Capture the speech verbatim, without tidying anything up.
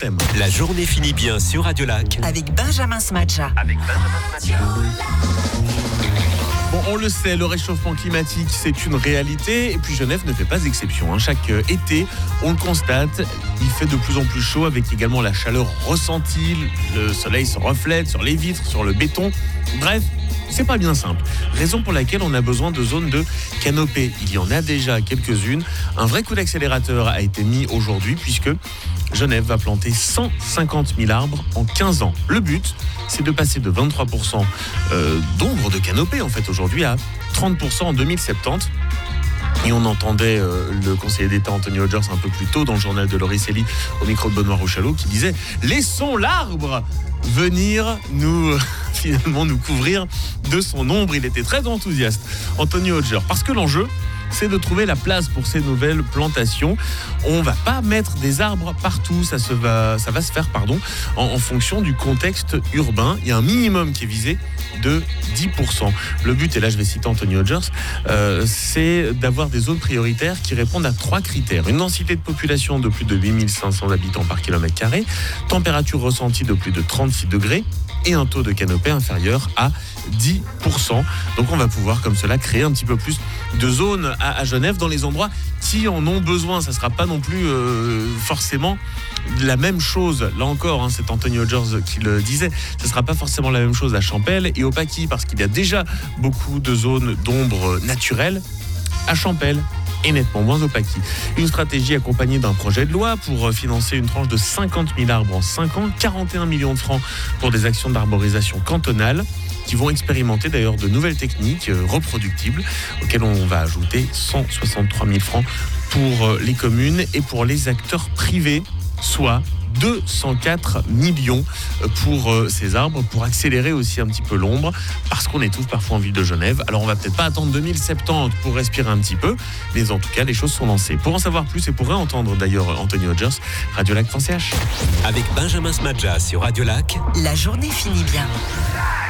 thème. La journée finit bien sur Radio Lac. Avec Benjamin Smadja. Avec Benjamin Smadja. Bon, on le sait, le réchauffement climatique, c'est une réalité. Et puis Genève ne fait pas exception. Hein. Chaque euh, été, on le constate, il fait de plus en plus chaud avec également la chaleur ressentie. Le soleil se reflète sur les vitres, sur le béton. Bref, c'est pas bien simple. Raison pour laquelle on a besoin de zones de canopée. Il y en a déjà quelques-unes. Un vrai coup d'accélérateur a été mis aujourd'hui puisque Genève va planter cent cinquante mille arbres en quinze ans. Le but, c'est de passer de vingt-trois pour cent euh, d'ombre de canopée en fait aujourd'hui à trente pour cent en deux mille soixante-dix. Et on entendait euh, le conseiller d'État Anthony Rogers un peu plus tôt dans le journal de Laurie Célie au micro de Benoît Rochalot qui disait « Laissons l'arbre venir nous, finalement, nous couvrir de son ombre ». Il était très enthousiaste, Anthony Rogers, parce que l'enjeu, c'est de trouver la place pour ces nouvelles plantations. On va pas mettre des arbres partout, ça, se va, ça va se faire pardon, en, en fonction du contexte urbain. Il y a un minimum qui est visé de dix pour cent. Le but, et là je vais citer Anthony Rogers, euh, c'est d'avoir des zones prioritaires qui répondent à trois critères. Une densité de population de plus de huit mille cinq cents habitants par kilomètre carré, température ressentie de plus de trente-six degrés et un taux de canopée inférieur à dix pour cent. Donc on va pouvoir comme cela créer un petit peu plus de zones à, à Genève dans les endroits qui en ont besoin. Ça ne sera pas non plus euh, forcément la même chose. Là encore, hein, c'est Anthony Rogers qui le disait, ce ne sera pas forcément la même chose à Champel et au Paquis parce qu'il y a déjà beaucoup de zones d'ombre naturelles à Champel et nettement moins au Paquis. Une stratégie accompagnée d'un projet de loi pour financer une tranche de cinquante mille arbres en cinq ans, quarante et un millions de francs pour des actions d'arborisation cantonale qui vont expérimenter d'ailleurs de nouvelles techniques reproductibles auxquelles on va ajouter cent soixante-trois mille francs pour les communes et pour les acteurs privés, soit deux cent quatre millions pour ces arbres, pour accélérer aussi un petit peu l'ombre, parce qu'on étouffe parfois en ville de Genève. Alors on va peut-être pas attendre deux mille soixante-dix pour respirer un petit peu, mais en tout cas les choses sont lancées. Pour en savoir plus et pour réentendre d'ailleurs Anthony Rogers, radiolac point c h. Avec Benjamin Smadja sur Radio Lac. La journée finit bien.